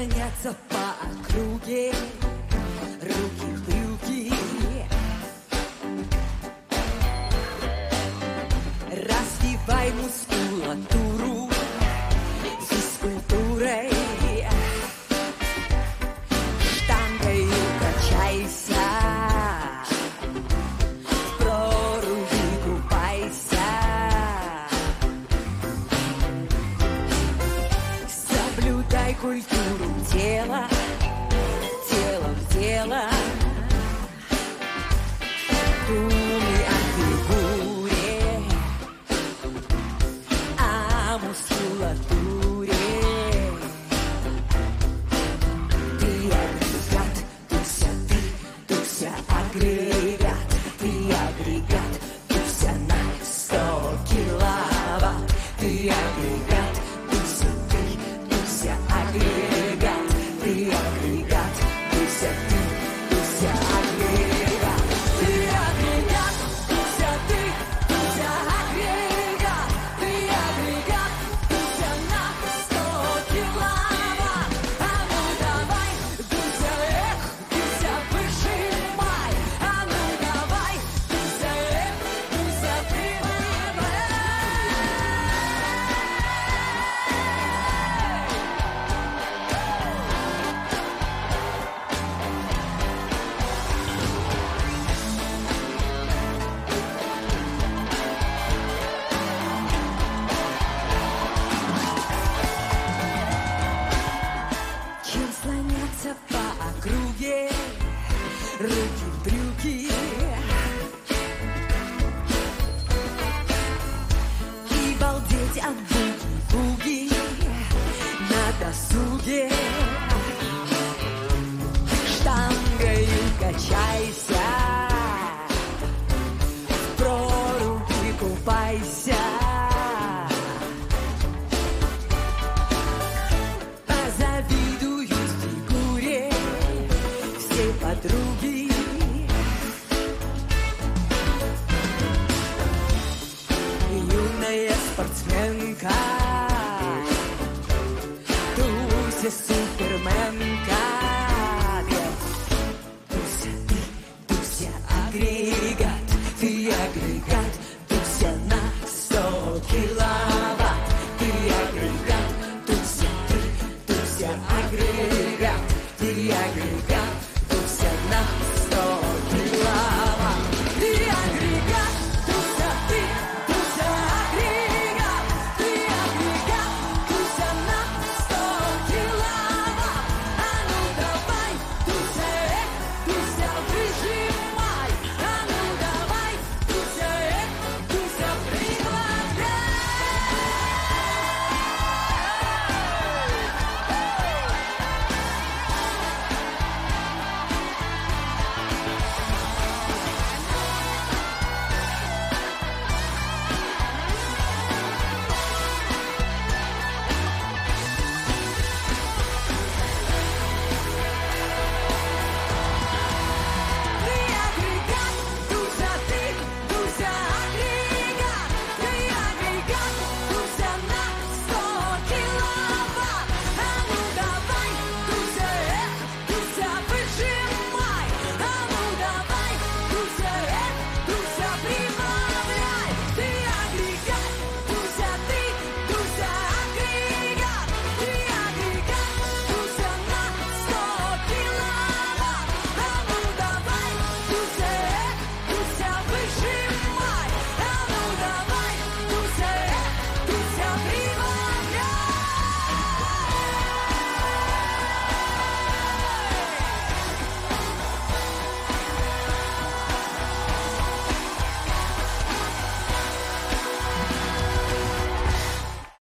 слонятся по округе, руки в брюки. Развивай мускулатуру физкультурой, штангой качайся, в проруби купайся. Соблюдай культуру тела, телом в тело. Думай о фигуре, о мускулатуре. Ты агрегат, Туся агрегат. Ты агрегат, Туся на 100 киловатт. Ты агрегат, Туся агрегат. Ты агрегат, Туся агрегат. Ты агрегат, Туся агрегат. Ты агрегат, Туся на 100 киловатт. А ну давай, Туся, Туся, выжимай. А ну давай, Туся, Туся, прибывай. Чем слоняться по округе, руки в брюки. И балдеть от буги-буги на досуге. Штангою качайся, в проруби купайся. Позавидуют фигуре все подруги. Юная спортсменка Туся,